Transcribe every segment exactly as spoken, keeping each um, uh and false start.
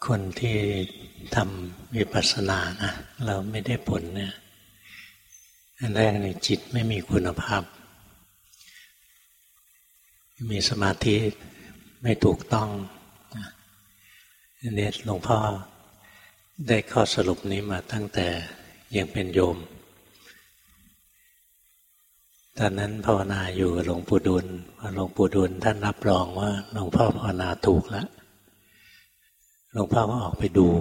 คนที่ทำวิปัสสนานะเราไม่ได้ผลเนี่ยอันแรกเนี่ยจิตไม่มีคุณภาพมีสมาธิไม่ถูกต้องอันนี้หลวงพ่อได้ข้อสรุปนี้มาตั้งแต่ยังเป็นโยมตอนนั้นภาวนาอยู่กับหลวงปู่ดุลหลวงปู่ดุลท่านรับรองว่าหลวงพ่อภาวนาถูกแล้วหลวงพ่อก็ออกไปดู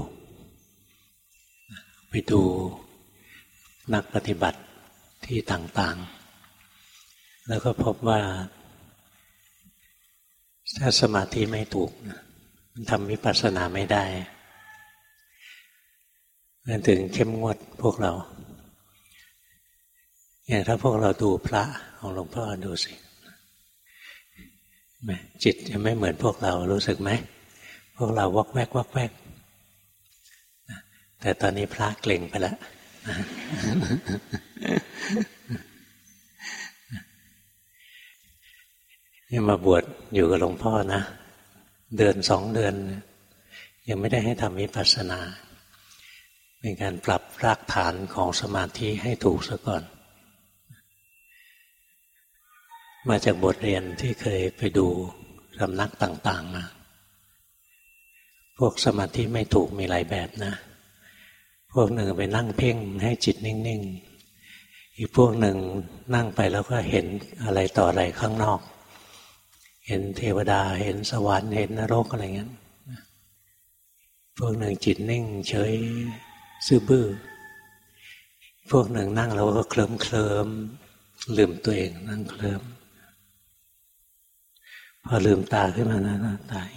ไปดูนักปฏิบัติที่ต่างๆแล้วก็พบว่าถ้าสมาธิไม่ถูกมันทำวิปัสสนาไม่ได้นั่นถึงเข้มงวดพวกเราอย่างถ้าพวกเราดูพระของหลวงพ่อดูสิจิตจะไม่เหมือนพวกเรารู้สึกไหมพวกเราวอกแวกวอกแวกแต่ตอนนี้พระเกร็งไปแล้วนี่มาบวชอยู่กับหลวงพ่อนะเดือนสองเดือนยังไม่ได้ให้ทำวิปัสสนาเป็นการปรับรากฐานของสมาธิให้ถูกซะก่อนมาจากบทเรียนที่เคยไปดูสำนักต่างๆมาพวกสมาธิไม่ถูกมีหลายแบบนะพวกหนึ่งไปนั่งเพ่งให้จิตนิ่งๆอีกพวกหนึ่งนั่งไปแล้วก็เห็นอะไรต่ออะไรข้างนอกเห็นเทวดาเห็นสวรรค์เห็นนรกอะไรเงี้ยพวกหนึ่งจิตนิ่งเฉยซื่อบื้อพวกหนึ่งนั่งแล้วก็เคลิ้มเคลิ้มลืมตัวเองนั่งเคลิ้มพอลืมตาขึ้นมานะตาย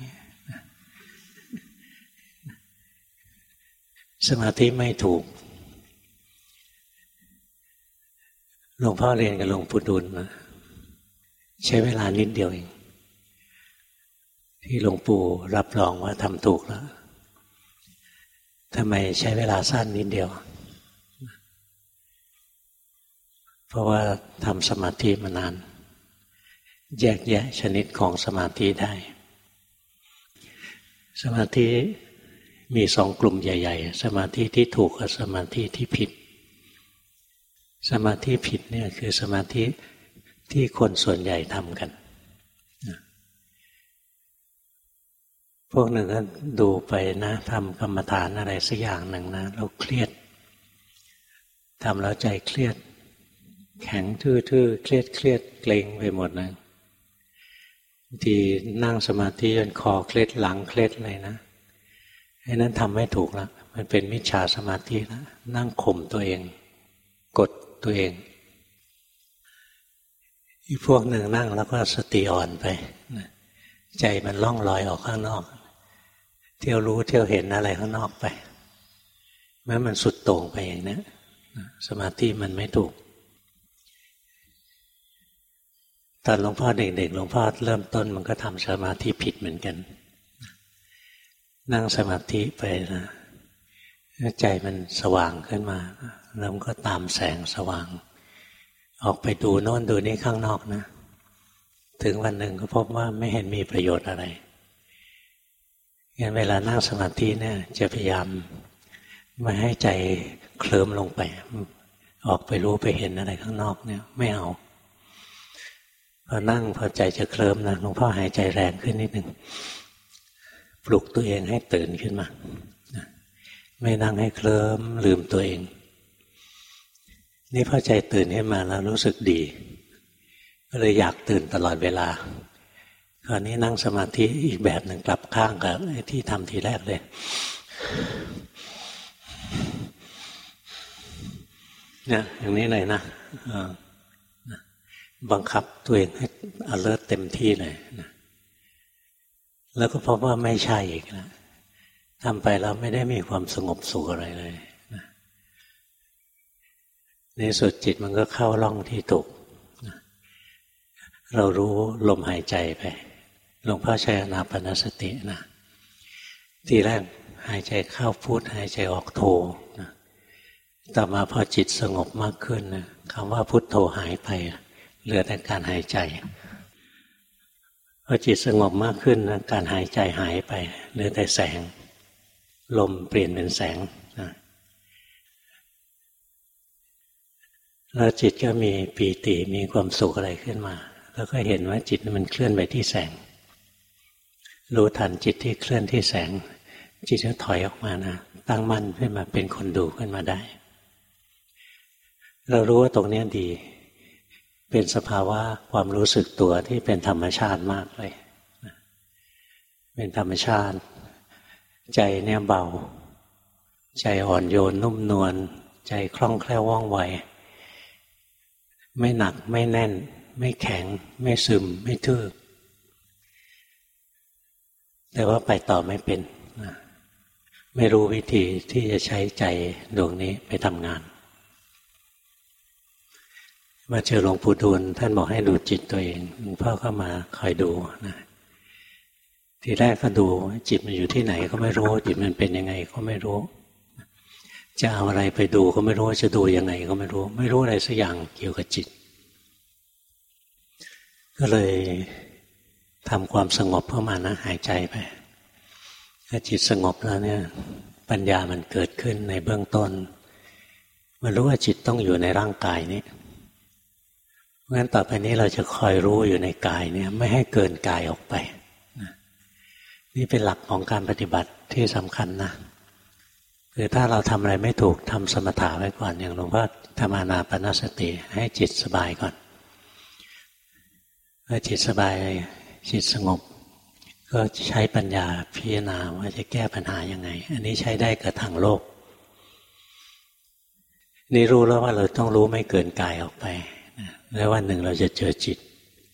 สมาธิไม่ถูกหลวงพ่อเรียนกับหลวงปู่ดุลนะใช้เวลานิดเดียวเองที่หลวงปู่รับรองว่าทำถูกแล้วทำไมใช้เวลาสั้นนิดเดียวเพราะว่าทำสมาธิมานานแยกแยะชนิดของสมาธิได้สมาธิมีสองกลุ่มใหญ่ๆสมาธิที่ถูกกับสมาธิที่ผิดสมาธิผิดเนี่ยคือสมาธิที่คนส่วนใหญ่ทำกันพวกหนึ่งก็ดูไปนะทำกรรมฐานอะไรสักอย่างหนึ่งนะเราเครียดทำแล้วใจเครียดแข็งทื่อๆเครียดเครียดเกร็งไปหมดนะบางทีนั่งสมาธิจนคอเคล็ดหลังเคล็ดเลยนะไอ้นั้นทำไม่ถูกแล้วมันเป็นมิจฉาสมาธิแล้วนั่งข่มตัวเองกดตัวเองอีกพวกหนึ่งนั่งแล้วก็สติอ่อนไปใจมันล่องลอยออกข้างนอกเที่ยวรู้เที่ยวเห็นอะไรข้างนอกไปแม้มันสุดโต่งไปอย่างนี้สมาธิมันไม่ถูกตอนหลวงพ่อเด็กๆหลวงพ่อเริ่มต้นมันก็ทำสมาธิผิดเหมือนกันนั่งสมาธิไปนะใจมันสว่างขึ้นมาแล้วมันก็ตามแสงสว่างออกไปดูโน่นดูนี่ข้างนอกนะถึงวันหนึ่งก็พบว่าไม่เห็นมีประโยชน์อะไรงั้นเวลานั่งสมาธิเนี่ยจะพยายามไม่ให้ใจเคลิ้มลงไปออกไปรู้ไปเห็นอะไรข้างนอกเนี่ยไม่เอาพอนั่งพอใจจะเคลิ้มนะหลวงพ่อหายใจแรงขึ้นนิดหนึ่งปลุกตัวเองให้ตื่นขึ้นมาไม่นั่งให้เคลิ้มลืมตัวเองนี่พอใจตื่นขึ้นมาแล้วรู้สึกดีก็เลยอยากตื่นตลอดเวลาคราวนี้นั่งสมาธิอีกแบบหนึ่งกลับข้างกับไอ้ที่ทำทีแรกเลยเนี่ยอย่างนี้เลยนะบังคับตัวเองให้ alert เต็มที่เลยนะแล้วก็พบว่าไม่ใช่อีกนะทำไปแล้วไม่ได้มีความสงบสุขอะไรเลยนะในสุดจิตมันก็เข้าร่องที่ถูกนะเรารู้ลมหายใจไปหลวงพ่อใช้อานาปานสตินะทีแรกหายใจเข้าพุทหายใจออกโทนะต่อมาพอจิตสงบมากขึ้นนะคำว่าพุทโธหายไปเหลือแต่การหายใจพอจิตสงบมากขึ้นนะการหายใจหายไปเหลือแต่แสงลมเปลี่ยนเป็นแสงนะแล้วจิตก็มีปีติมีความสุขอะไรขึ้นมาแล้วก็เห็นว่าจิตมันเคลื่อนไปที่แสงรู้ทันจิตที่เคลื่อนที่แสงจิตก็ถอยออกมานะตั้งมั่นขึ้นมาเป็นคนดูขึ้นมาได้เรารู้ว่าตรงนี้ดีเป็นสภาวะความรู้สึกตัวที่เป็นธรรมชาติมากเลยเป็นธรรมชาติใจเนี่ยเบาใจอ่อนโยนนุ่มนวลใจคล่องแคล่วว่องไวไม่หนักไม่แน่นไม่แข็งไม่ซึมไม่ทื่อแต่ว่าไปต่อไม่เป็นไม่รู้วิธีที่จะใช้ใจดวงนี้ไปทำงานมาเจอหลวงปู่ดูลท่านบอกให้ดูจิตตัวเองหลวงพ่อก็มาคอยดูนะทีแรกก็ดูจิตมันอยู่ที่ไหนก็ไม่รู้จิตมันเป็นยังไงก็ไม่รู้จะเอาอะไรไปดูก็ไม่รู้จะดูยังไงก็ไม่รู้ไม่รู้อะไรสักอย่างเกี่ยวกับจิตก็เลยทำความสงบเข้ามานะหายใจไปถ้าจิตสงบแล้วเนี่ยปัญญามันเกิดขึ้นในเบื้องต้นมันรู้ว่าจิตต้องอยู่ในร่างกายนี้เพราะฉะนั้นต่อไปนี้เราจะคอยรู้อยู่ในกายเนี่ยไม่ให้เกินกายออกไปนี่เป็นหลักของการปฏิบัติที่สำคัญนะคือถ้าเราทำอะไรไม่ถูกทำสมถะไว้ก่อนอย่างหลวงพ่อทำอานาปานสติให้จิตสบายก่อนเมื่อจิตสบายจิตสงบก็ใช้ปัญญาพิจารณาว่าจะแก้ปัญหายังไงอันนี้ใช้ได้กับทางโลกนี่รู้แล้วว่าเราต้องรู้ไม่เกินกายออกไปแล้ววันหนึ่งเราจะเจอจิต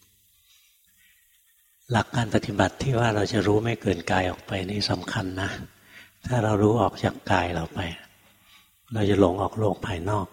หลักการปฏิบัติที่ว่าเราจะรู้ไม่เกินกายออกไปนี่สำคัญนะถ้าเรารู้ออกจากกายเราไปเราจะหลงออกโลกภายนอก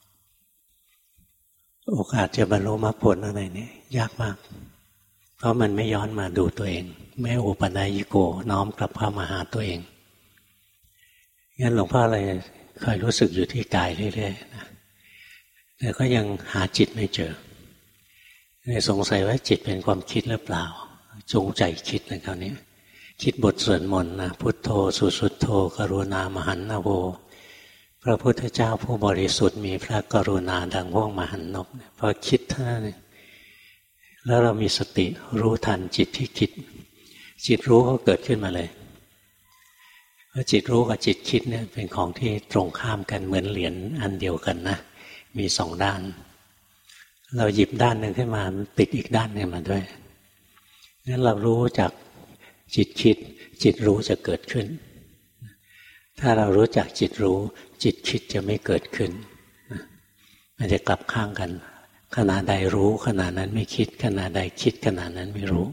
โอกาสจะบรรลุมรรคผลอะไรนี่ยากมากเพราะมันไม่ย้อนมาดูตัวเองไม่อุปนัยยิโกน้อมกลับเข้ามาหาตัวเองงั้นหลวงพ่อเลยคอยรู้สึกอยู่ที่กายเรื่อยๆนะแต่ก็ยังหาจิตไม่เจอเลยสงสัยว่าจิตเป็นความคิดหรือเปล่าจงใจคิดในคราวนี้คิดบทสวดมนต์นะพุทโธสุสุทโธกรุณามหันนโวพระพุทธเจ้าผู้บริสุทธิ์มีพระกรุณาดังห้วงมหันนบพอคิดท่านี่แล้วเรามีสติรู้ทันจิตที่คิดจิตรู้ก็เกิดขึ้นมาเลยเพราะจิตรู้กับจิตคิดเนี่ยเป็นของที่ตรงข้ามกันเหมือนเหรียญอันเดียวกันนะมีสองด้านเราหยิบด้านหนึ่งขึ้นมาติดอีกด้านหนึ่งมาด้วยงั้นเรารู้จากจิตคิดจิตรู้จะเกิดขึ้นถ้าเรารู้จักจิตรู้จิตคิดจะไม่เกิดขึ้นมันจะกลับข้างกันขณะใดรู้ขณะนั้นไม่คิดขณะใดคิดขณะนั้นไม่รู้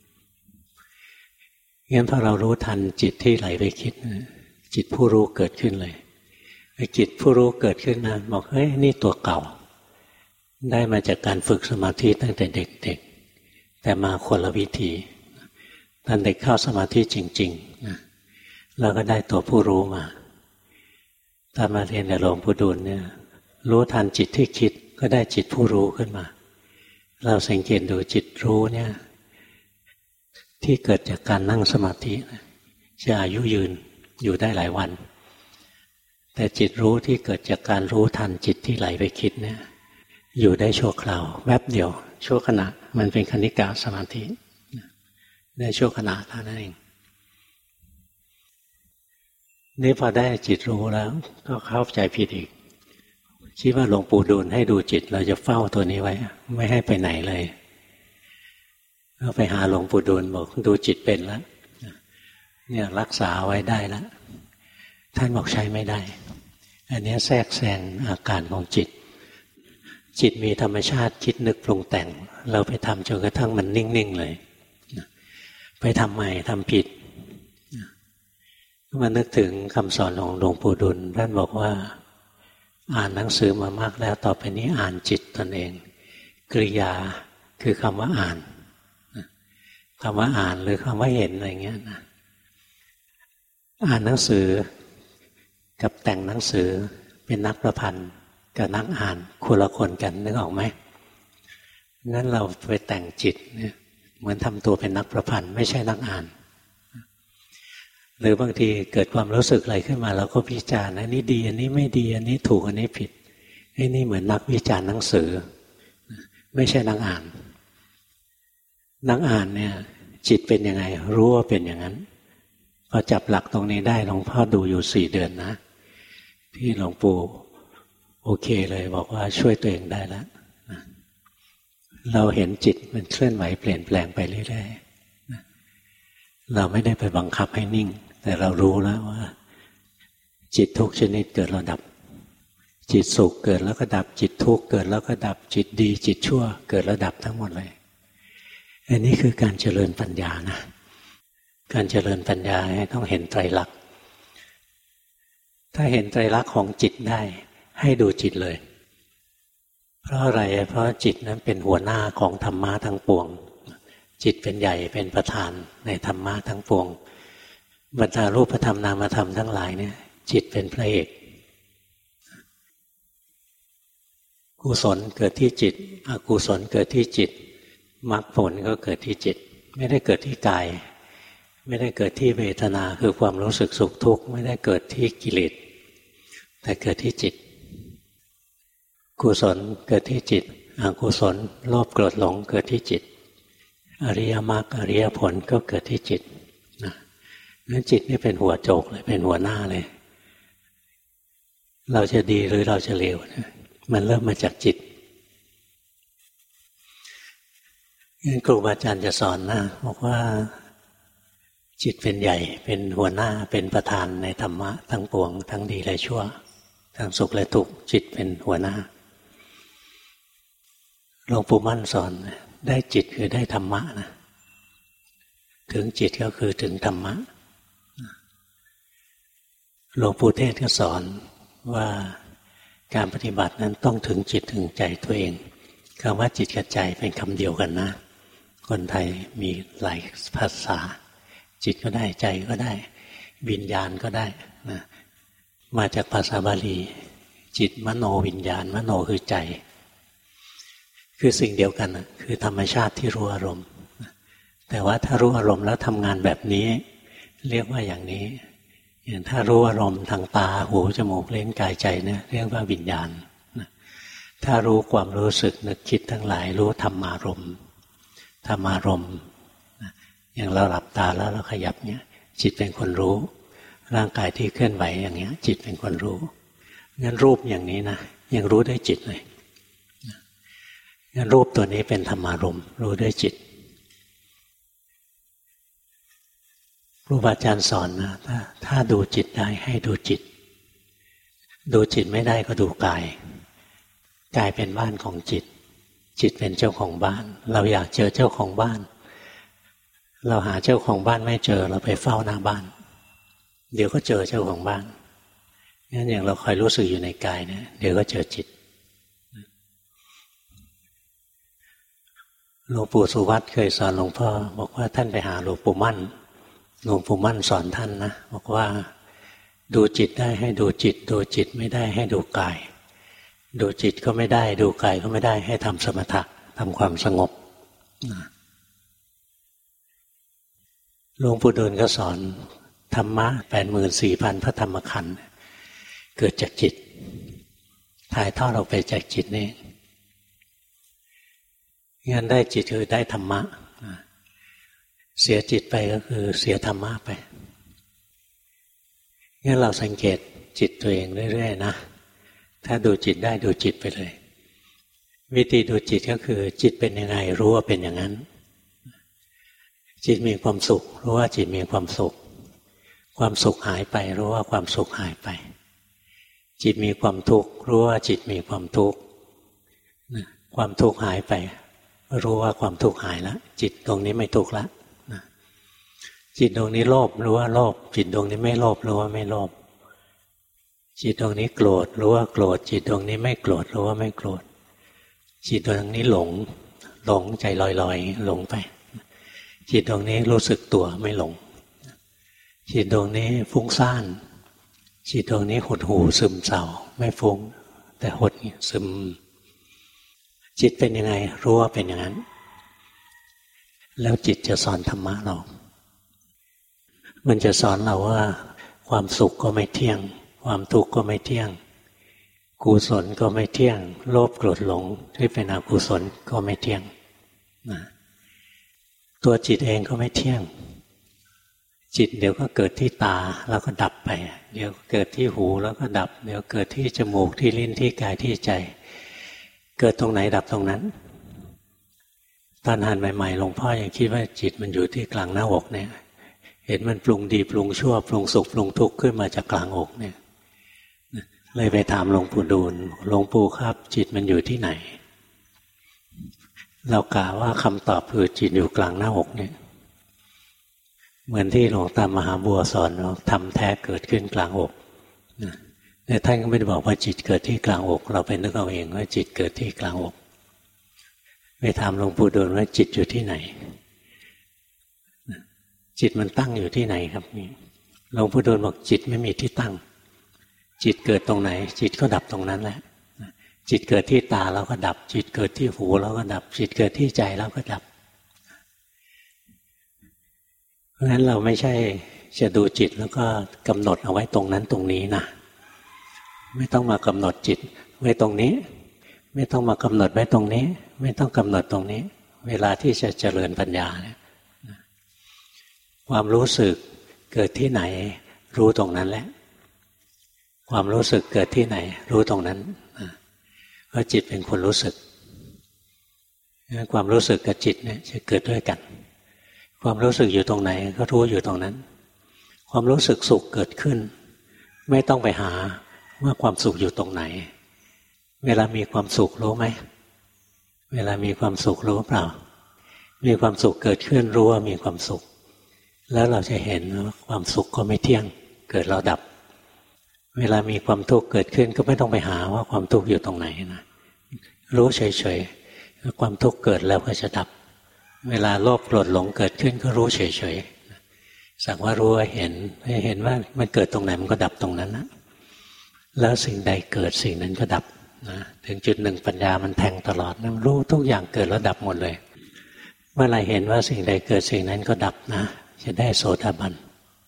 งั้นพอเรารู้ทันจิตที่ไหลไปคิดจิตผู้รู้เกิดขึ้นเลยจิตผู้รู้เกิดขึ้นนะบอกเฮ้ยนี่ตัวเก่าได้มาจากการฝึกสมาธิตั้งแต่เด็กๆแต่มาคนละวิธีตอนเด็กเข้าสมาธิจริงๆนะเราก็ได้ตัวผู้รู้มาตอนมาเรียนในหลวงปู่ดูลเนี่ยรู้ทันจิตที่คิดก็ได้จิตผู้รู้ขึ้นมาเราสังเกตดูจิตรู้เนี่ยที่เกิดจากการนั่งสมาธิจะอายุยืนอยู่ได้หลายวันแต่จิตรู้ที่เกิดจากการรู้ทันจิตที่ไหลไปคิดเนี่ยอยู่ได้ชั่วคราวแวบเดียวชั่วขณะมันเป็นคณิกะสมาธิได้ชั่วขณะเท่านั้นเองนี่พอได้จิตรู้แล้วก็เข้าใจผิดอีกคิดว่าหลวงปู่ดูลให้ดูจิตเราจะเฝ้าตัวนี้ไว้ไม่ให้ไปไหนเลยก็ไปหาหลวงปู่ดูลบอกดูจิตเป็นแล้วเนี่ยรักษาไว้ได้แล้วท่านบอกใช้ไม่ได้อันนี้แทรกแซงอาการของจิตจิตมีธรรมชาติคิดนึกปรุงแต่งเราไปทำจนกระทั่งมันนิ่งๆเลยไปทำใหม่ทำผิดมานึกถึงคำสอนของหลวงปู่ดูลท่านบอกว่าอ่านหนังสือมามากแล้วต่อไปนี้อ่านจิตตนเองกริยาคือคำว่าอ่านคำว่าอ่านหรือคำว่าเห็นอะไรเงี้ยนะอ่านหนังสือกับแต่งหนังสือเป็นนักประพันธ์กับนักอ่านคนละคนกันนึกออกไหมงั้นเราไปแต่งจิตเนี่ยเหมือนทำตัวเป็นนักประพันธ์ไม่ใช่นักอ่านหรือบางทีเกิดความรู้สึกอะไรขึ้นมาเราก็วิจารณ์อันนี้ดีอันนี้ไม่ดีอันนี้ถูกอันนี้ผิดไอ้นี่เหมือนนักวิจารณ์หนังสือไม่ใช่นักอ่านนักอ่านเนี่ยจิตเป็นยังไงรู้ว่าเป็นอย่างนั้นพอจับหลักตรงนี้ได้หลวงพ่อดูอยู่สี่เดือนนะที่หลวงปู่โอเคเลยบอกว่าช่วยตัวเองได้แล้วเราเห็นจิตมันเคลื่อนไหวเปลี่ยนแปลงไปเรื่อยๆเราไม่ได้ไปบังคับให้นิ่งแต่เรารู้แล้วว่าจิตทุกชนิดเกิดแล้วดับจิตสุขเกิดแล้วก็ดับจิตทุกข์เกิดแล้วก็ดับจิตดีจิตชั่วเกิดแล้วดับทั้งหมดเลยอันนี้คือการเจริญปัญญานะการเจริญปัญญาต้องเห็นไตรลักษณ์ถ้าเห็นไตรลักษณ์ของจิตได้ให้ดูจิตเลยเพราะอะไรเพราะจิตนั้นเป็นหัวหน้าของธรรมะทั้งปวงจิตเป็นใหญ่เป็นประธานในธรรมะทั้งปวงบรรดารูปธรรมนามธรรมทั้งหลายเนี่ยจิตเป็นพระเอกกุศลเกิดที่จิตอกุศลเกิดที่จิตมรรคผลก็เกิดที่จิตไม่ได้เกิดที่กายไม่ได้เกิดที่เวทนาคือความรู้สึกสุขทุกข์ไม่ได้เกิดที่กิเลสแต่เกิดที่จิตกุศลเกิดที่จิตอกุศลโลภโกรธหลงเกิดที่จิตอริยมรรคอริยผลก็เกิดที่จิตนะนั้นจิตนี่เป็นหัวโจกเลยเป็นหัวหน้าเลยเราจะดีหรือเราจะเลวมันเริ่มมาจากจิตงั้นครูบาอาจารย์จะสอนนะบอกว่าจิตเป็นใหญ่เป็นหัวหน้าเป็นประธานในธรรมะทั้งปวงทั้งดีและชั่วทั้งสุขและทุกข์จิตเป็นหัวหน้าหลวงปู่มั่นสอนได้จิตคือได้ธรรมะนะถึงจิตก็คือถึงธรรมะหลวงปู่เทศก็สอนว่าการปฏิบัตินั้นต้องถึงจิตถึงใจตัวเองคำว่าจิตกับใจเป็นคำเดียวกันนะคนไทยมีหลายภาษาจิตก็ได้ใจก็ได้วิญญาณก็ได้นะมาจากภาษาบาลีจิตมโนวิญญาณมโนคือใจคือสิ่งเดียวกันนะคือธรรมชาติที่รู้อารมณ์แต่ว่าถ้ารู้อารมณ์แล้วทำงานแบบนี้เรียกว่าอย่างนี้อย่างถ้ารู้อารมณ์ทางตาหูจมูกลิ้นกายใจเนี่ยเรียกว่าวิญญาณถ้ารู้ความรู้สึกนึกคิดทั้งหลายรู้ธรรมารมณ์ธรรมารมณ์อย่างเราหลับตาแล้วเราขยับเนี่ยจิตเป็นคนรู้ร่างกายที่เคลื่อนไหวอย่างเงี้ยจิตเป็นคนรู้งั้นรูปอย่างนี้นะยังรู้ด้วยจิตเลยงั้นรูปตัวนี้เป็นธรรมารมณ์รู้ด้วยจิตครูบาอาจารย์สอนนะถ้าถ้าดูจิตได้ให้ดูจิตดูจิตไม่ได้ก็ดูกายกายเป็นบ้านของจิตจิตเป็นเจ้าของบ้านเราอยากเจอเจ้าของบ้านเราหาเจ้าของบ้านไม่เจอเราไปเฝ้าหน้าบ้านเดี๋ยวก็เจอเจ้าของบ้านงั้นอย่างเราคอยรู้สึกอยู่ในกายเนี่ยเดี๋ยวก็เจอจิตหลวงปู่สุวัตเคยสอนหลวงพ่อบอกว่าท่านไปหาหลวงปู่มั่นหลวงปู่มั่นสอนท่านนะบอกว่าดูจิตได้ให้ดูจิตดูจิตไม่ได้ให้ดูกายดูจิตก็ไม่ได้ดูกายก็ไม่ได้ให้ทำสมถะทำความสงบหลวงปู่ดูลย์ก็สอนธรรมะแปดหมื่นสี่พันพระธรรมขันธ์เกิดจากจิตถ่ายทอดออกไปจากจิตนี่งั้นได้จิตคือได้ธรรมะเสียจิตไปก็คือเสียธรรมะไปงั้นเราสังเกตจิตตัวเองเรื่อยๆนะถ้าดูจิตได้ดูจิตไปเลยวิธีดูจิตก็คือจิตเป็นยังไงรู้ว่าเป็นอย่างนั้นจิตมีความสุขรู้ว่าจิตมีความสุขความสุขหายไปรู้ว่าความสุขหายไปจิตมีความทุกข์รู้ว่าจิตมีความทุกข์ความทุกข์หายไปรู้ว่าความทุกข์หายแล้วจิตตรงนี้ไม่ทุกข์แล้วจิตดวงนี้โลภรู้ว่าโลภจิตดวงนี้ไม่โลภรู้ว่าไม่โลภจิตดวงนี้โกรธรู้ว่าโกรธจิตดวงนี้ไม่โกรธรู้ว่าไม่โกรธจิตดวงนี้หลงหลงใจลอยๆหลงไปจิตดวงนี้รู้สึกตัวไม่หลงจิตดวงนี้ฟุ้งซ่านจิตดวงนี้หดหู่ซึมเศร้าไม่ฟุ้งแต่หดซึมจิตเป็นยังไงรู้ว่าเป็นอย่างนั้นแล้วจิตจะสอนธรรมะเรามันจะสอนเราว่าความสุขก็ไม่เที่ยงความทุกข์ก็ไม่เที่ยงกุศลก็ไม่เที่ยงโลภโกรธหลงที่เป็นอกุศลก็ไม่เที่ยงนะตัวจิตเองก็ไม่เที่ยงจิตเดี๋ยวก็เกิดที่ตาแล้วก็ดับไปเดี๋ยวเกิดที่หูแล้วก็ดับเดี๋ยวเกิดที่จมูกที่ลิ้นที่กายที่ใจเกิดตรงไหนดับตรงนั้นตอนหันใหม่ๆหลวงพ่อยังคิดว่าจิตมันอยู่ที่กลางหน้าอกเนี่ยเห็นมันปรุงดีปรุงชั่วปรุงสุขปรุงทุกข์ขึ้นมาจากกลางอกเนี่ยเลยไปถามหลวงปู่ดูลหลวงปู่ครับจิตมันอยู่ที่ไหนเรากล่าวว่าคำตอบคือจิตอยู่กลางหน้าอกเนี่ยเหมือนที่หลวงตามหาบัวสอนเราทำแท้เกิดขึ้นกลางอกแต่ท่านก็ไม่ได้บอกว่าจิตเกิดที่กลางอกเราไปนึกเอาเองว่าจิตเกิดที่กลางอกไปถามหลวงปู่ดูลว่าจิตอยู่ที่ไหนจิตมันตั้งอยู่ที่ไหนครับนี่หลวงปู่ดูลบอกจิตไม่มีที่ตั้งจิตเกิดตรงไหนจิตก็ดับตรงนั้นแหละจิตเกิดที่ตาแล้วก็ดับจิตเกิดที่หูแล้วก็ดับจิตเกิดที่ใจแล้วก็ดับเพราะฉะนั้นเราไม่ใช่จะดูจิตแล้วก็กำหนดเอาไว้ตรงนั้นตรงนี้นะไม่ต้องมากำหนดจิตไว้ตรงนี้ไม่ต้องมากำหนดไว้ตรงนี้ไม่ต้องกำหนดตรงนี้เวลาที่จะเจริญปัญญาเนี่ยความรู้สึกเกิดที่ไหนรู้ตรงนั้นแหละความรู้สึกเกิดที่ไหนรู้ตรงนั้นเพราะจิตเป็นคนรู้สึกความรู้สึกกับจิตเนี่ยจะเกิดด้วยกันความรู้สึกอยู่ตรงไหนก็รู้อยู่ตรงนั้นความรู้สึกสุขเกิดขึ้นไม่ต้องไปหาว่าความสุขอยู่ตรงไหนเวลามีความสุขรู้ไหมเวลามีความสุขรู้เปล่ามีความสุขเกิดขึ้นรู้ว่ามีความสุขแล้วเราจะเห็นว่าความสุขก็ไม่เที่ยงเกิดแล้วดับเวลามีความทุกข์เกิดขึ้นก็ไม่ต้องไปหาว่าความทุกข์อยู่ตรงไหนนะรู้เฉยๆความทุกข์เกิดแล้วก็จะดับเวลาโลภโกรธหลงเกิดขึ้นก็รู้เฉยๆสักว่ารู้ว่าเห็นให้เห็นว่ามันเกิดตรงไหนมันก็ดับตรงนั้นนะแล้วสิ่งใดเกิดสิ่งนั้นก็ดับนะถึงจุดหนึ่งปัญญามันแทงตลอดนะรู้ทุกอย่างเกิดแล้วดับหมดเลยเมื่อไรเห็นว่าสิ่งใดเกิดสิ่งนั้นก็ดับนะจะได้โสดาบัน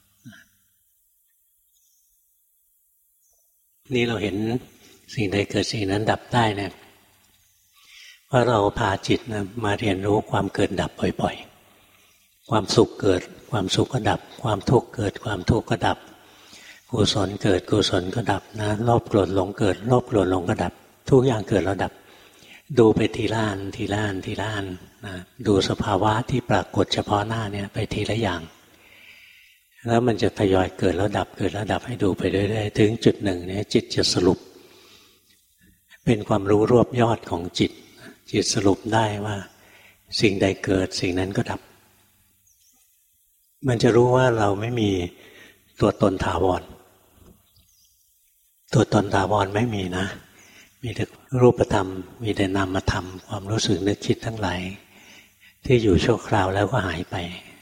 นี่เราเห็นสิ่งใดเกิดสิ่งนั้นดับได้เนี่ยเพราะเราพาจิตนะมาเรียนรู้ความเกิดดับบ่อยๆความสุขเกิดความสุขก็ดับความทุกข์เกิดความทุกข์ก็ดับกุศลเกิดกุศลก็ดับนะโลภโกรธหลงเกิดโลภโกรธหลงก็ดับทุกอย่างเกิดแล้วดับดูไปทีละอันทีละอันทีละอันนะดูสภาวะที่ปรากฏเฉพาะหน้าเนี่ยไปทีละอย่างแล้วมันจะทยอยเกิดแล้วดับเกิดแล้วดับให้ดูไปเรื่อยๆถึงจุดหนึ่งเนี่ยจิตจะสรุปเป็นความรู้รวบยอดของจิตจิตสรุปได้ว่าสิ่งใดเกิดสิ่งนั้นก็ดับมันจะรู้ว่าเราไม่มีตัวตนถาวรตัวตนถาวรไม่มีนะมีแต่รูปธรรมมีแต่นามธรรมความรู้สึกนึกคิดทั้งหลายที่อยู่ชั่วคราวแล้วก็หายไป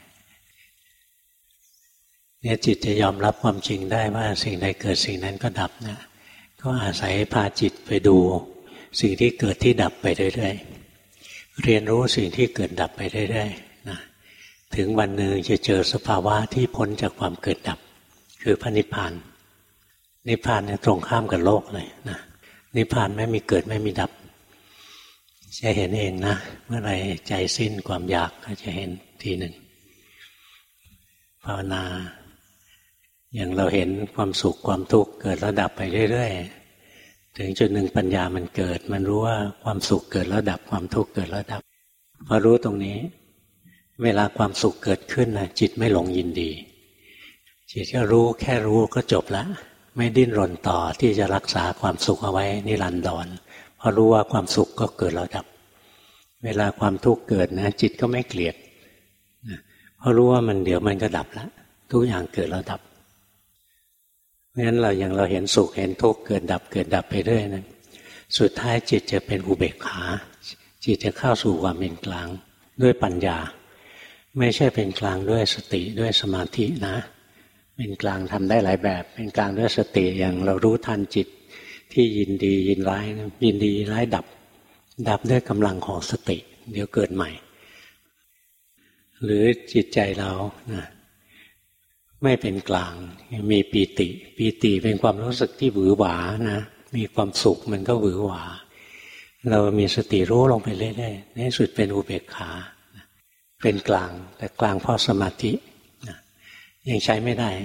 เนี่ยจิตจะยอมรับความจริงได้ว่าสิ่งใดเกิดสิ่งนั้นก็ดับนะก็อาศัยพาจิตไปดูสิ่งที่เกิดที่ดับไปเรื่อยๆเรียนรู้สิ่งที่เกิดดับไปเรื่อยๆนะถึงวันหนึ่งจะเจอสภาวะที่พ้นจากความเกิดดับคือพระนิพพานนิพพานเนี่ยตรงข้ามกับโลกเลยนะนิพพานไม่มีเกิดไม่มีดับจะเห็นเองนะเมื่อไรใจสิ้นความอยากก็จะเห็นทีหนึ่งภาวนาอย่างเราเห็นความสุขความทุกข์เกิดแล้วดับไปเรื่อยๆถึงจุดหนึ่งปัญญามันเกิดมันรู้ว่าความสุขเกิดแล้วดับความทุกข์เกิดแล้วดับพอรู้ตรงนี้เวลาความสุขเกิดขึ้นนะจิตไม่หลงยินดีจิตก็รู้แค่รู้ก็จบแล้วไม่ดิ้นรนต่อที่จะรักษาความสุขเอาไว้นิรันดรเพราะรู้ว่าความสุขก็เกิดแล้วดับเวลาความทุกข์เกิดนะจิตก็ไม่เกลียดเพราะรู้ว่ามันเดี๋ยวมันก็ดับแล้วทุกอย่างเกิดแล้วดับเพราะฉะนั้นเราอย่างเราเห็นสุขเห็นทุกข์เกิดดับเกิดดับไปเรื่อยนะสุดท้ายจิตจะเป็นอุเบกขาจิตจะเข้าสู่ความเป็นกลางด้วยปัญญาไม่ใช่เป็นกลางด้วยสติด้วยสมาธินะเป็นกลางทำได้หลายแบบเป็นกลางด้วยสติอย่างเรารู้ทันจิตที่ยินดียินร้ายยินดียินร้ายดับดับด้วยกำลังของสติเดี๋ยวเกิดใหม่หรือจิตใจเรานะไม่เป็นกลางมีปีติปีติเป็นความรู้สึกที่หวือหวานะมีความสุขมันก็หวือหวาเรามีสติรู้ลงไปเรื่อยๆในสุดเป็นอุเบกขาเป็นกลางแต่กลางเพราะสมาธิยังใช้ไม่ได้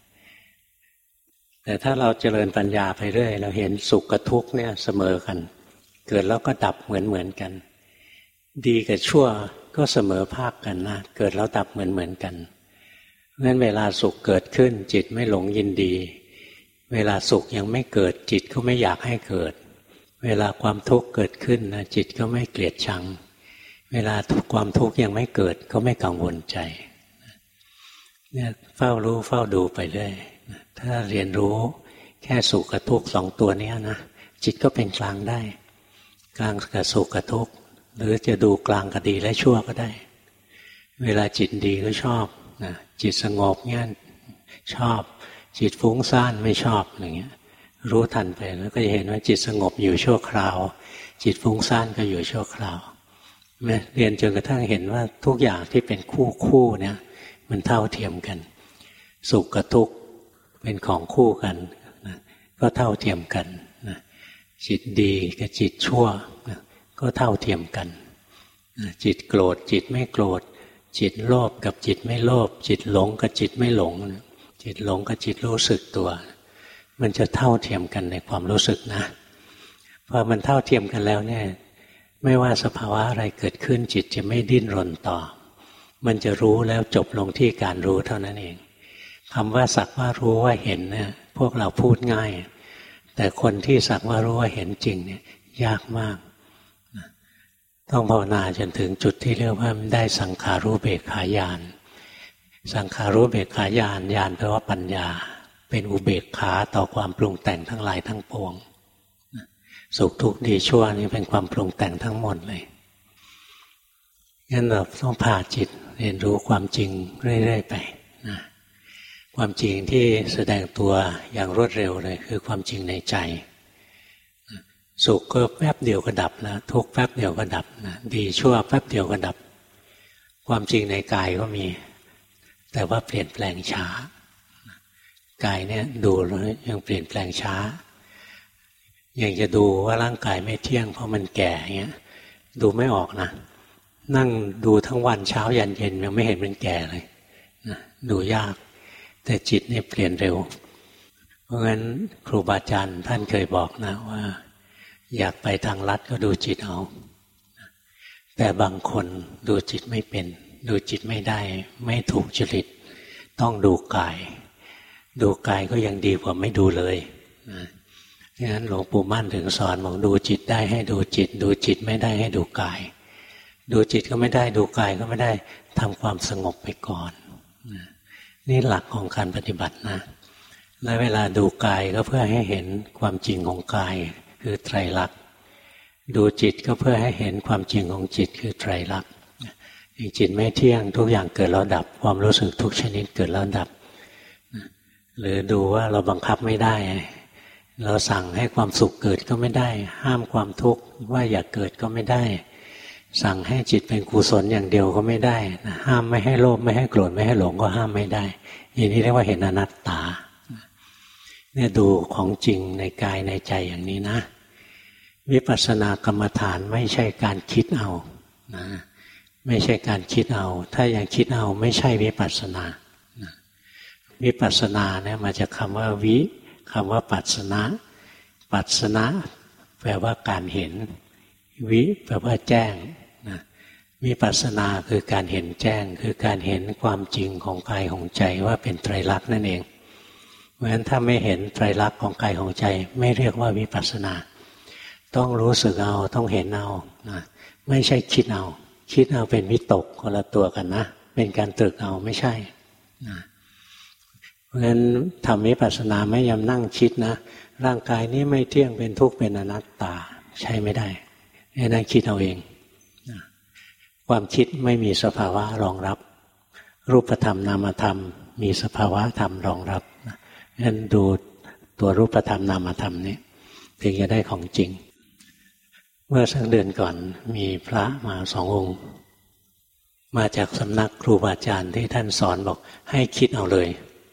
แต่ถ้าเราเจริญปัญญาไปเรื่อยเราเห็นสุขกับทุกข์เนี่ยเสมอกันเกิดแล้วก็ดับเหมือนเหมือนกันดีกับชั่วก็เสมอภาคกันนะเกิดแล้วดับเหมือนเหมือนกันงั้นเวลาสุขเกิดขึ้นจิตไม่หลงยินดีเวลาสุขยังไม่เกิดจิตก็ไม่อยากให้เกิดเวลาความทุกข์เกิดขึ้นนะจิตก็ไม่เกลียดชังเวลาความทุกข์ยังไม่เกิดก็ไม่กังวลใจเนี่ยเฝ้ารู้เฝ้าดูไปเรื่อยถ้าเรียนรู้แค่สุขกับทุกข์สองตัวนี้นะจิตก็เป็นกลางได้กลางกับสุขกับทุกข์หรือจะดูกลางกับดีและชั่วก็ได้เวลาจิตดีก็ชอบนะจิตสงบเนี่ยชอบจิตฟุ้งซ่านไม่ชอบอย่างเงี้ยรู้ทันไปแล้วก็จะเห็นว่าจิตสงบอยู่ชั่วคราวจิตฟุ้งซ่านก็อยู่ชั่วคราวเรียนจนกระทั่งเห็นว่าทุกอย่างที่เป็นคู่คู่เนี่ยมันเท่าเทียมกันสุขกับทุกข์เป็นของคู่กันนะก็เท่าเทียมกันนะจิตดีกับจิตชั่วนะก็เท่าเทียมกันนะจิตโกรธจิตไม่โกรธจิตโลภกับจิตไม่โลภจิตหลงกับจิตไม่หลงจิตหลงกับจิตรู้สึกตัวมันจะเท่าเทียมกันในความรู้สึกนะพอมันเท่าเทียมกันแล้วเนี่ยไม่ว่าสภาวะอะไรเกิดขึ้นจิตจะไม่ดิ้นรนต่อมันจะรู้แล้วจบลงที่การรู้เท่านั้นเองคำว่าสักว่ารู้ว่าเห็นเนี่ยพวกเราพูดง่ายแต่คนที่สักว่ารู้ว่าเห็นจริงเนี่ยยากมากต้องภาวนาจนถึงจุดที่เรียกว่าได้สังขารู้เบกขาญาณสังขารู้เบกขาญาณญาณแปลว่าปัญญาเป็นอุเบกขาต่อความปรุงแต่งทั้งหลายทั้งปวงสุขทุกข์ดีชั่วนี่เป็นความปรุงแต่งทั้งหมดเลยงั้นเราต้องพาจิตเรียนรู้ความจริงเรื่อยๆไปนะความจริงที่แสดงตัวอย่างรวดเร็วเลยคือความจริงในใจสุขก็แป๊บเดียวก็ดับแล้วทุกข์แป๊บเดียวก็ดับนะดีชั่วแป๊บเดียวก็ดับความจริงในกายก็มีแต่ว่าเปลี่ยนแปลงช้ากายเนี่ยดูแล้วยังเปลี่ยนแปลงช้ายังจะดูว่าร่างกายไม่เที่ยงเพราะมันแก่เงี้ยดูไม่ออกนะนั่งดูทั้งวันเช้ายันเย็นยังไม่เห็นมันแก่เลยนะดูยากแต่จิตเนี่ยเปลี่ยนเร็วเพราะงั้นครูบาอาจารย์ท่านเคยบอกนะว่าอยากไปทางลัดก็ดูจิตเอาแต่บางคนดูจิตไม่เป็นดูจิตไม่ได้ไม่ถูกจริตต้องดูกายดูกายก็ยังดีกว่าไม่ดูเลยนะดังนั้นหลวงปู่มั่นถึงสอนบอกดูจิตได้ให้ดูจิตดูจิตไม่ได้ให้ดูกายดูจิตก็ไม่ได้ดูกายก็ไม่ได้ทำความสงบไปก่อนนะนี่หลักของการปฏิบัตินะและเวลาดูกายก็เพื่อให้เห็นความจริงของกายคือไตรลักษณ์ดูจิตก็เพื่อให้เห็นความจริงของจิตคือไตรลักษณ์จิตไม่เที่ยงทุกอย่างเกิดแล้วดับความรู้สึกทุกชนิดเกิดแล้วดับหรือดูว่าเราบังคับไม่ได้เราสั่งให้ความสุขเกิดก็ไม่ได้ห้ามความทุกข์ว่าอย่าเกิดก็ไม่ได้สั่งให้จิตเป็นกุศลอย่างเดียวก็ไม่ได้ห้ามไม่ให้โลภไม่ให้โกรธไม่ให้หลงก็ห้ามไม่ได้อย่างนี้เรียกว่าเห็นอนัตตาเนี่ยดูของจริงในกายในใจอย่างนี้นะวิปัสสนากรรมฐานไม่ใช่การคิดเอานะไม่ใช่การคิดเอาถ้ายังคิดเอาไม่ใช่วิปัสสนาวิปัสสนาเนี่ยมาจากคำว่าวิคำว่าปัสสนะปัสสนะแปลว่าการเห็นวิแปลว่าแจ้งนะวิปัสสนาคือการเห็นแจ้งคือการเห็นความจริงของกายของใจว่าเป็นไตรลักษณ์นั่นเองเพราะฉะนั้นถ้าไม่เห็นไตรลักษณ์ของกายของใจไม่เรียกว่าวิปัสสนาต้องรู้สึกเอาต้องเห็นเอานะไม่ใช่คิดเอาคิดเอาเป็นวิตกคนละตัวกันนะเป็นการตรึกเอาไม่ใช่นะเพราะฉะนั้นทำวิปัสสนาไม่ยำนั่งคิดนะร่างกายนี้ไม่เที่ยงเป็นทุกข์เป็นอนัตตาใช่ไม่ได้ไอ้นั่นคิดเอาเองนะความคิดไม่มีสภาวะรองรับรูปธรรมนามธรรมมีสภาวะธรรมรองรับนะงั้นดูตัวรูปธรรมนามธรรมนี้ถึงจะได้ของจริงเมื่อสักเดือนก่อนมีพระมาสององค์มาจากสำนักครูบาอาจารย์ที่ท่านสอนบอกให้คิดเอาเลย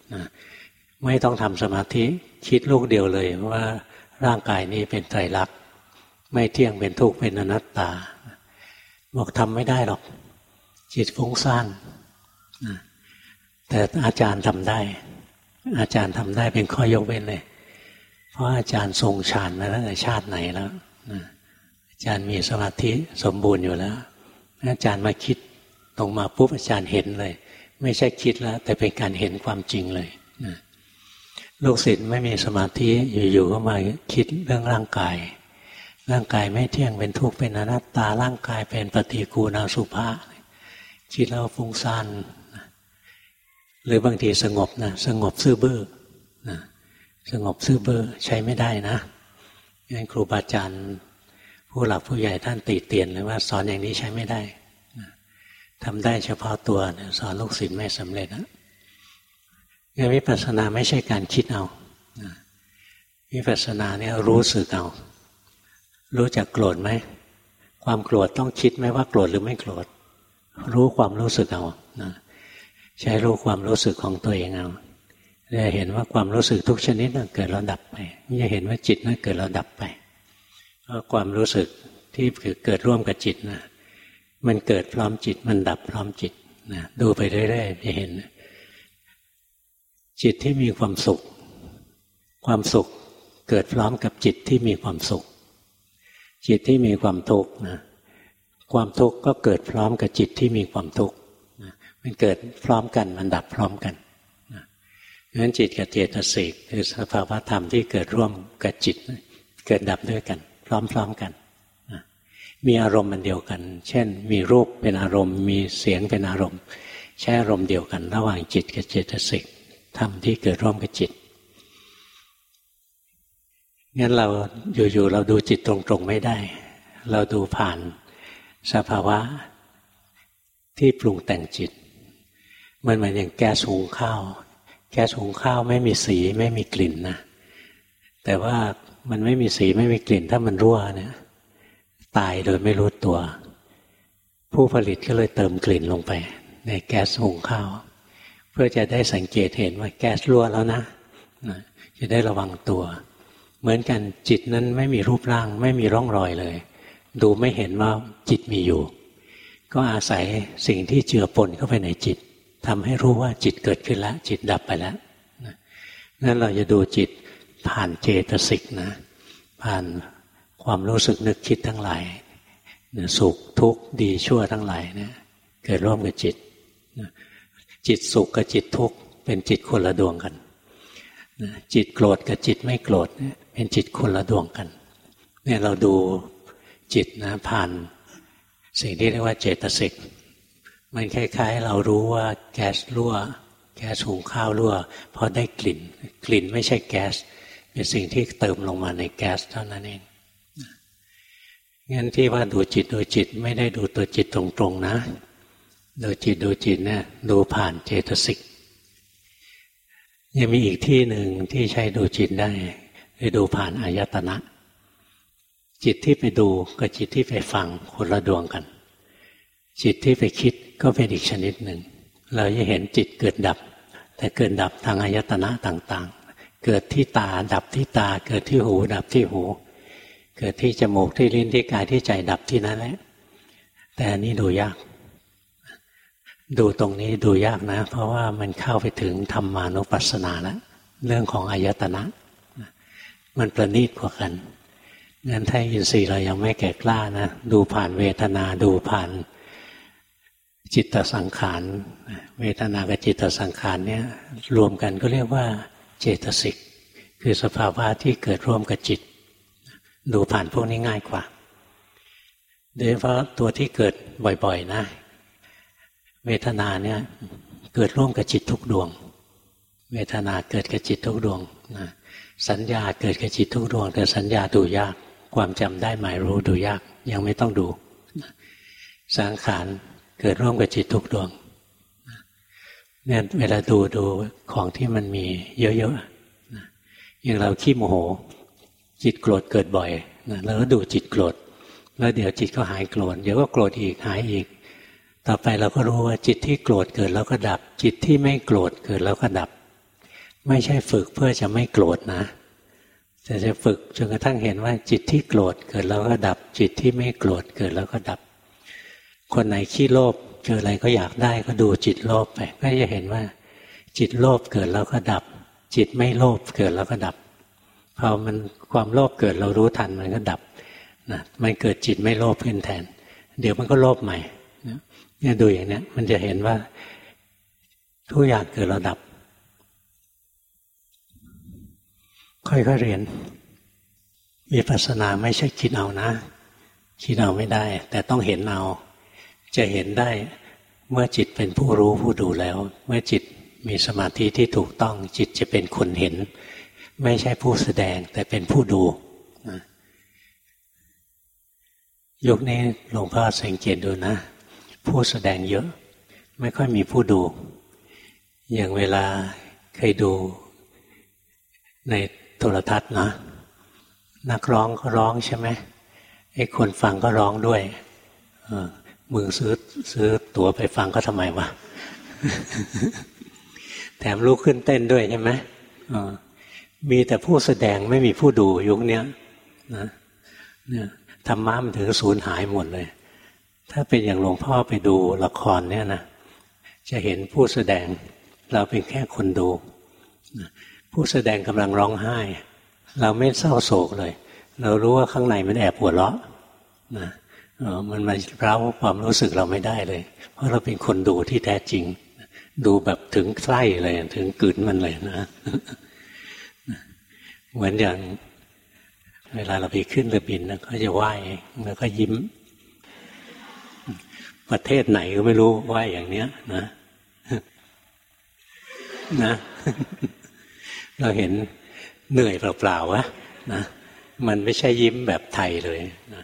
นะไม่ต้องทำสมาธิคิดลูกเดียวเลยว่าร่างกายนี้เป็นไตรลักษณ์ไม่เที่ยงเป็นทุกข์เป็นอนัตตาบอกทำไม่ได้หรอกจิตฟุ้งซ่านนะแต่อาจารย์ทำได้อาจารย์ทำได้เป็นข้อยกเว้นเลยเพราะอาจารย์ทรงฌานมาตั้งแต่ชาติไหนแล้วนะอาจารย์มีสมาธิสมบูรณ์อยู่แล้วอาจารย์มาคิดตรงมาปุ๊บอาจารย์เห็นเลยไม่ใช่คิดแล้วแต่เป็นการเห็นความจริงเลยนะลูกศิษย์ไม่มีสมาธิอยู่ๆก็มาคิดเรื่องร่างกายร่างกายไม่เที่ยงเป็นทุกข์เป็นอนัตตาร่างกายเป็นปฏิกูณอสุภะคิดแล้วฟุ้งซ่านหรือบางทีสงบนะสงบซื่อบื้อนะสงบซื่อบื้อใช้ไม่ได้นะงั้นครูบาอาจารย์ผู้หลักผู้ใหญ่ท่านตีเตียนเลยว่าสอนอย่างนี้ใช้ไม่ได้ทำได้เฉพาะตัวสอนลูกศิษย์ไม่สำเร็จนะงั้นวิปัสสนาไม่ใช่การคิดเอาวิปัสสนาเนี่ยรู้สึกเอารู้จักโกรธไหมความโกรธต้องคิดไหมว่าโกรธหรือไม่โกรธรู้ความรู้สึกเอานะใช้รู้ความรู้สึกของตัวเองเอาจะเห็นว่าความรู้สึกทุกชนิดนั้นเกิดแล้วดับไปจะเห็นว่าจิตนั้นเกิดแล้วดับไปเพราะความรู้สึกที่เกิดร่วมกับจิตนะมันเกิดพร้อมจิตมันดับพร้อมจิตนะดูไปเรื่อยๆจะเห็นจิตที่มีความสุขความสุขเกิดพร้อมกับจิตที่มีความสุขจิตที่มีความทุกข์นะความทุกข์ก็เกิดพร้อมกับจิตที่มีความทุกข์นะมันเกิดพร้อมกันมันดับพร้อมกันนะเพราะฉะนั้นจิตกับเจตสิกคือสภาวะธรรมที่เกิดร่วมกับจิตเกิดดับด้วยกันพร้อมๆกันนะมีอารมณ์มันเดียวกันเช่นมีรูปเป็นอารมณ์มีเสียงเป็นอารมณ์ใช้อารมณ์เดียวกันระหว่างจิตกับเจตสิกธรรมที่เกิดร่วมกับจิตงั้นเราอยู่ๆเราดูจิตตรงๆไม่ได้เราดูผ่านสภาวะที่ปรุงแต่งจิตมันเหมือนอย่างแก๊สหุงข้าวแก๊สหุงข้าวไม่มีสีไม่มีกลิ่นนะแต่ว่ามันไม่มีสีไม่มีกลิ่นถ้ามันรั่วเนี่ยตายโดยไม่รู้ตัวผู้ผลิตก็เลยเติมกลิ่นลงไปในแก๊สหุงข้าวเพื่อจะได้สังเกตเห็นว่าแก๊สรั่วแล้วนะจะได้ระวังตัวเหมือนกันจิตนั้นไม่มีรูปร่างไม่มีร่องรอยเลยดูไม่เห็นว่าจิตมีอยู่ก็อาศัยสิ่งที่เจือปนเข้าไปในจิตทำให้รู้ว่าจิตเกิดขึ้นแล้วจิตดับไปแล้วนั่นเราจะดูจิตผ่านเจตสิกนะผ่านความรู้สึกนึกคิดทั้งหลายสุขทุกข์ดีชั่วทั้งหลายเนี่ยเกิดร่วมกับจิตจิตสุขกับจิตทุกข์เป็นจิตคนละดวงกันจิตโกรธกับจิตไม่โกรธเป็นจิตคนละดวงกันเนี่ยเราดูจิตนะผ่านสิ่งที่เรียกว่าเจตสิกมันคล้ายๆเรารู้ว่าแก๊สรั่วแก๊สหุงข้าวรั่วเพราะได้กลิ่นกลิ่นไม่ใช่แก๊สเป็นสิ่งที่เติมลงมาในแก๊สเท่านั้นเองงั้นที่ว่าดูจิตดูจิตไม่ได้ดูตัวจิตตรงๆนะดูจิตดูจิตเนี่ยดูผ่านเจตสิกยังมีอีกที่หนึ่งที่ใช้ดูจิตได้คือดูผ่านอายตนะจิตที่ไปดูกับจิตที่ไปฟังคนละดวงกันจิตที่ไปคิดก็เป็นอีกชนิดหนึ่งเราจะเห็นจิตเกิดดับแต่เกิดดับทางอายตนะต่างๆเกิดที่ตาดับที่ตาเกิดที่หูดับที่หูเกิดที่จมูกที่ลิ้นที่กายที่ใจดับที่นั่นแหละแต่อันนี้ดูยากดูตรงนี้ดูยากนะเพราะว่ามันเข้าไปถึงธรรมานุปัสสนาแล้วเรื่องของอายตนะมันประณีตกว่ากันงั้นถ้าอินทรีย์เรายังไม่แก่กล้านะดูผ่านเวทนาดูผ่านจิตตสังขารเวทนากับจิตตสังขารเนี่ยรวมกันก็เรียกว่าเจตสิกคือสภาวะที่เกิดร่วมกับจิตดูผ่านพวกนี้ง่ายกว่าโดยเฉพาะตัวที่เกิดบ่อยๆนะเวทนาเนี่ยเกิดร่วมกับจิตทุกดวงเวทนาเกิดกับจิตทุกดวงนะสัญญาเกิดกับจิตทุกดวงแต่สัญญาดูยากความจำได้หมายรู้ดูยากยังไม่ต้องดูสังขารเกิดร่วมกับจิตทุกดวงเนี่ยเวลาดูดูของที่มันมีเยอะๆนะอย่างเราขี้โมโหจิตโกรธเกิดบ่อยนะแล้วก็ดูจิตโกรธแล้วเดี๋ยวจิตก็หายโกรธเดี๋ยวก็โกรธอีกหายอีกต่อไปเราก็รู้ว่าจิตที่โกรธเกิดแล้วก็ดับจิตที่ไม่โกรธเกิดแล้วก็ดับไม่ใช่ฝึกเพื่อจะไม่โกรธนะแต่จะฝึกจนกระทั่งเห็นว่าจิตที่โกรธเกิดแล้วก็ดับจิตที่ไม่โกรธเกิดแล้วก็ดับคนไหนขี้โลภเจออะไรก็อยากได้ก็ดูจิตโลภไปก็จะเห็นว่าจิตโลภเกิดแล้วก็ดับจิตไม่โลภเกิดแล้วก็ดับพอมันความโลภเกิดเรารู้ทันมันก็ดับนะมันเกิดจิตไม่โลภขึ้นแทนเดี๋ยวมันก็โลภใหม่เนี่ยดูอย่างนี้มันจะเห็นว่าทุกอย่างเกิดแล้วดับค่อยๆเรียนวิปัสสนาไม่ใช่คิดเอานะคิดเอาไม่ได้แต่ต้องเห็นเอาจะเห็นได้เมื่อจิตเป็นผู้รู้ผู้ดูแล้วเมื่อจิตมีสมาธิที่ถูกต้องจิตจะเป็นคนเห็นไม่ใช่ผู้แสดงแต่เป็นผู้ดูยุคนี้หลวงพ่อสังเกตดูนะผู้แสดงเยอะไม่ค่อยมีผู้ดูอย่างเวลาเคยดูในโทรทัศน์นะนักร้องก็ร้องใช่ไหมไอ้คนฟังก็ร้องด้วยมึงซื้อซื้อตั๋วไปฟังก็ทำไมวะ แถมลุกขึ้นเต้นด้วยใช่ไหมมีแต่ผู้แสดงไม่มีผู้ดูยุคนี้นะเนี่ยธรรมะมันถึงสูญหายหมดเลยถ้าเป็นอย่างหลวงพ่อไปดูละครเนี่ยนะจะเห็นผู้แสดงเราเป็นแค่คนดูผู้แสดงกำลังร้องไห้เราไม่เศร้าโศกเลยเรารู้ว่าข้างในมันแอบหัวเราะนะมันมาเร้าความรู้สึกเราไม่ได้เลยเพราะเราเป็นคนดูที่แท้จริงดูแบบถึงใกล้เลยถึงกลืนมันเลยนะเหมือนอย่างเวลาเราไปขึ้นเรือบินนะก็จะไหว้แล้วก็ยิ้มประเทศไหนก็ไม่รู้ไหว้อย่างเนี้ยนะนะเราเห็นเหนื่อยเปล่าๆวะนะมันไม่ใช่ยิ้มแบบไทยเลยนะ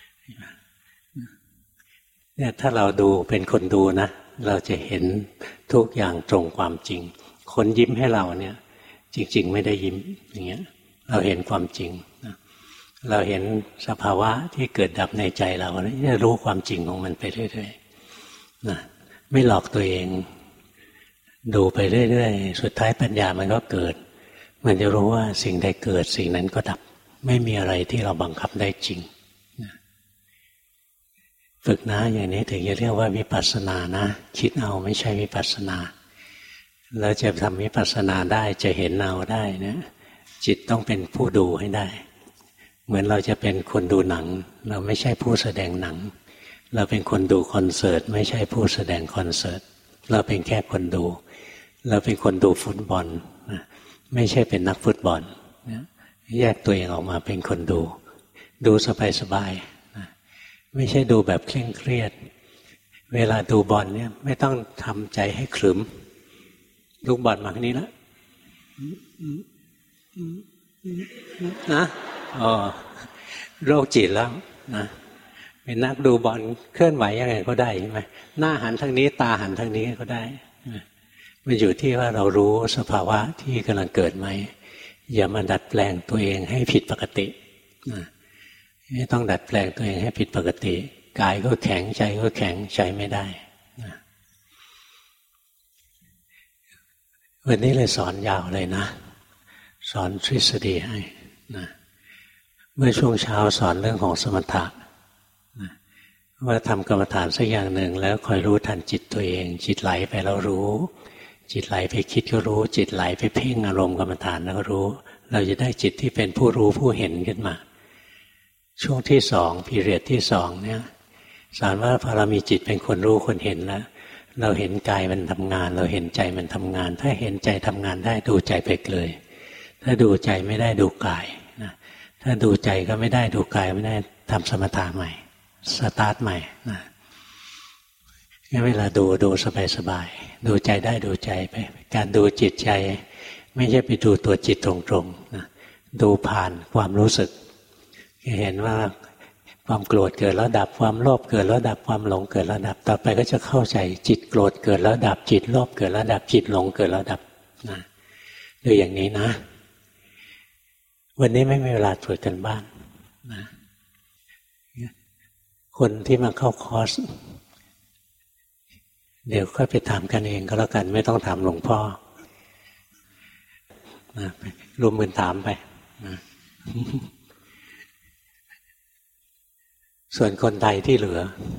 เนี่ยถ้าเราดูเป็นคนดูนะเราจะเห็นทุกอย่างตรงความจริงคนยิ้มให้เราเนี่ยจริงๆไม่ได้ยิ้มอย่างเงี้ยเราเห็นความจริงนะเราเห็นสภาวะที่เกิดดับในใจเราเนี่ยรู้ความจริงของมันไปเรื่อยๆนะไม่หลอกตัวเองดูไปเรื่อยๆสุดท้ายปัญญามันก็เกิดมันจะรู้ว่าสิ่งใดเกิดสิ่งนั้นก็ดับไม่มีอะไรที่เราบังคับได้จริงนะฝึกนะอย่างนี้ถึงจะเรียกว่าวิปัสสนานะคิดเอาไม่ใช่วิปัสสนาแล้วจะทำวิปัสสนาได้จะเห็นเอาได้นะจิตต้องเป็นผู้ดูให้ได้เหมือนเราจะเป็นคนดูหนังเราไม่ใช่ผู้แสดงหนังเราเป็นคนดูคอนเสิร์ตไม่ใช่ผู้แสดงคอนเสิร์ตเราเป็นแค่คนดูเราเป็นคนดูฟุตบอลไม่ใช่เป็นนักฟุตบอลแยกตัวเองออกมาเป็นคนดูดูสบายๆไม่ใช่ดูแบบเคร่งเครียดเวลาดูบอลเนี่ยไม่ต้องทำใจให้ขรึมลูกบอลมาแค่นี้แล้วนะอ๋อโรคจิตแล้วนะเป็นนักดูบอลเคลื่อนไหวยังไงก็ได้ใช่ไหมหน้าหันทางนี้ตาหันทางนี้ก็ได้มันอยู่ที่ว่าเรารู้สภาวะที่กำลังเกิดไหมอย่ามาดัดแปลงตัวเองให้ผิดปกติไม่ต้องดัดแปลงตัวเองให้ผิดปกติกายก็แข็งใจก็แข็งใจไม่ได้วันนี้เลยสอนยาวเลยนะสอนทฤษฎีให้นะเมื่อช่วงเช้าสอนเรื่องของสมถะนะว่าทำกรรมฐานสักอย่างหนึ่งแล้วคอยรู้ทันจิตตัวเองจิตไหลไปแล้วรู้จิตไหลไปคิดก็รู้จิตไหลไปเพ่งอารมณ์กรรมฐานแล้วก็รู้เราจะได้จิตที่เป็นผู้รู้ผู้เห็นขึ้นมาช่วงที่สองพีเรียดที่สองเนี่ยสอนว่าพอเรามีจิตเป็นคนรู้คนเห็นแล้วเราเห็นกายมันทำงานเราเห็นใจมันทำงานถ้าเห็นใจทำงานได้ดูใจไปเลยถ้าดูใจไม่ได้ดูกายนะถ้าดูใจก็ไม่ได้ดูกายไม่ได้ทำสมถะใหม่สตาร์ทใหม่นะงั้นเวลาดูดูสบายๆดูใจได้ดูใจไปการดูจิตใจไม่ใช่ไปดูตัวจิตตรงๆนะดูผ่านความรู้สึกเห็นว่าความโกรธเกิดแล้วดับความโลภเกิดแล้วดับความหลงเกิดแล้วดับต่อไปก็จะเข้าใจจิตโกรธเกิดแล้วดับจิตโลภเกิดแล้วดับจิตหลงเกิดแล้วดับนะดูอย่างนี้นะวันนี้ไม่มีเวลาตรวจกันบ้านนะคนที่มาเข้าคอร์สเดี๋ยวค่อยไปถามกันเองก็แล้วกันไม่ต้องถามหลวงพ่อนะรวมมือถามไปนะส่วนคนไทยที่เหลือ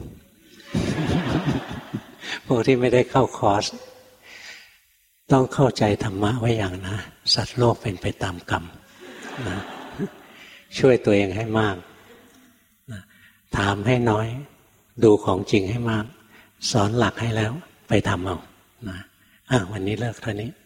พวกที่ไม่ได้เข้าคอร์สต้องเข้าใจธรรมะไว้อย่างนะสัตว์โลกเป็นไปตามกรรมนะช่วยตัวเองให้มากนะถามให้น้อยดูของจริงให้มากสอนหลักให้แล้วไปทำเอานะอ่ะวันนี้เลิกเท่านี้